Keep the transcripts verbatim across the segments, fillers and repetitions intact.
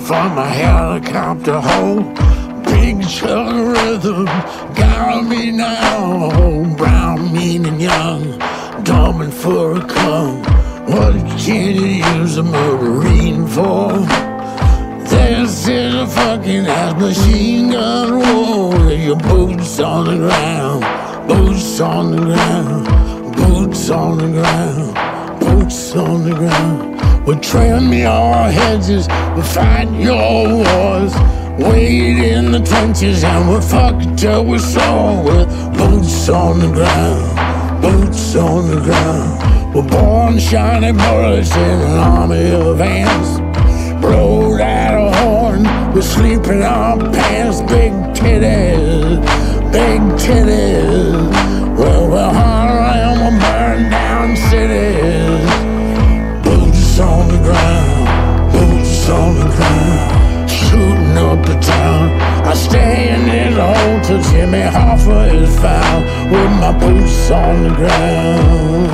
from a helicopter hole. Big chug of rhythm, got me now. Brown, mean and young, dumb and for a cum. What can you use a marine for? This is a fucking ass machine gun war. Your boots on the ground, boots on the ground, boots on the ground, boots on the ground. We trim your hedges, we fight your wars. Wait in the trenches and we'll fuck it till we're sore. With boots on the ground, boots on the ground. We're born shiny bullets in an army of ants. Blow out a horn, we're sleeping on pants. Big titties, big titties. Well, we're hard around, we'll burn down cities. Boots on the ground, boots on the ground. Shooting up the town, I stay in this hole till Jimmy Hoffa is found. With my boots on the ground.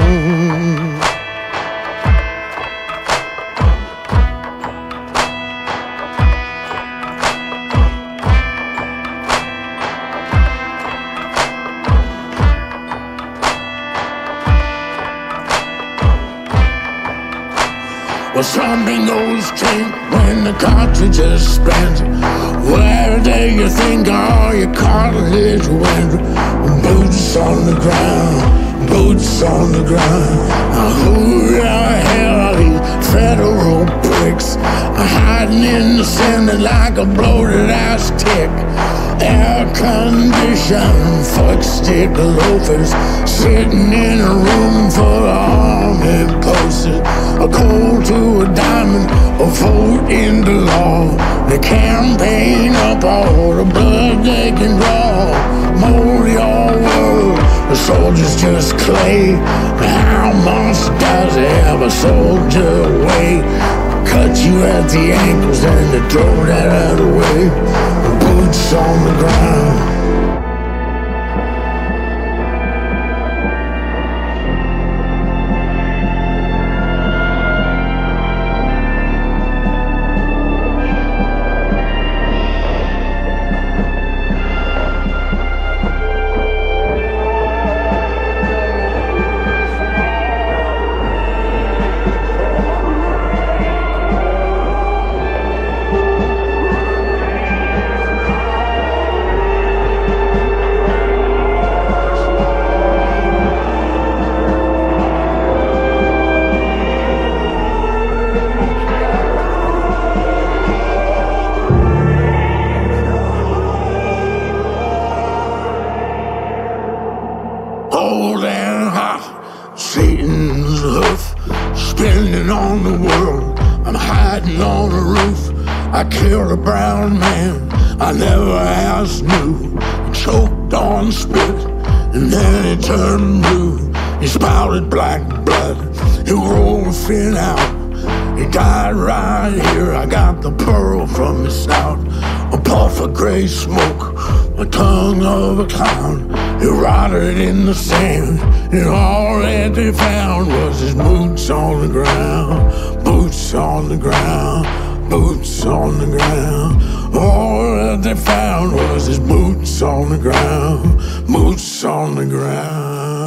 Well, some bingoes drink when the cartridge is spent. Where do you think all your cartilage went? Boots on the ground, boots on the ground. Who the hell are these federal pricks? Hiding in the Senate like a bloated ass tick. Air conditioned fuck stick loafers, sitting in a room full of army posters. A coal to a diamond, a vote into law. They campaign up all the blood they can draw. Mold your world, the soldiers just clay. How much does every soldier weigh? Cut you at the ankles and they throw that out away. Boots on the ground. Cold and hot, Satan's hoof, spinning on the world. I'm hiding on the roof. I killed a brown man I never asked knew. He choked on spit and then he turned blue. He spouted black blood, he rolled fin out. He died right here, I got the pearl from his snout. A puff of gray smoke, a tongue of a clown. He rotted in the sand, and all that they found was his boots on the ground. Boots on the ground, boots on the ground. All that they found was his boots on the ground. Boots on the ground.